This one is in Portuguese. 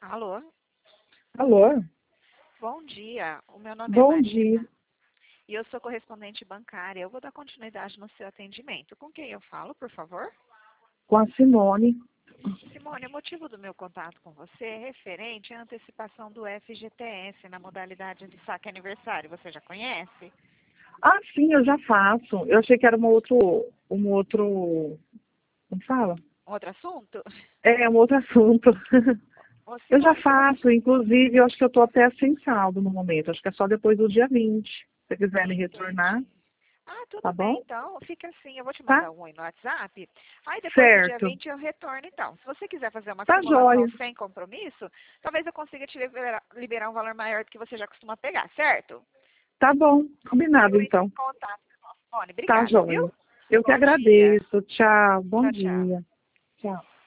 Alô? Alô? Bom dia. O meu nome é Bom dia. Marina e eu sou correspondente bancária. Eu vou dar continuidade no seu atendimento. Com quem eu falo, por favor? Com a Simone. Simone, o motivo do meu contato com você é referente à antecipação do FGTS na modalidade de saque aniversário. Você já conhece? Ah, sim, eu já faço. Eu achei que era um outro, como fala? Outro assunto? É, um outro assunto. Ô, Eu já Simone, faço, inclusive, eu acho que eu estou até sem saldo no momento. Acho que é só depois do dia 20. Se você quiser me retornar, entendi. Ah, tá tudo bem, bom? então. Fica assim, eu vou te Tá? mandar um oi no WhatsApp. Aí depois do dia Certo. 20 eu retorno, então. Se você quiser fazer uma Tá simulação jóia. sem compromisso, talvez eu consiga te liberar um valor maior do que você já costuma pegar, certo? Tá bom. Combinado, Eu entro então. em contato. Simone, Tá obrigada, viu? jóia. Eu que Bom dia. agradeço. Tchau. Bom Tchau, tchau. dia. Tchau.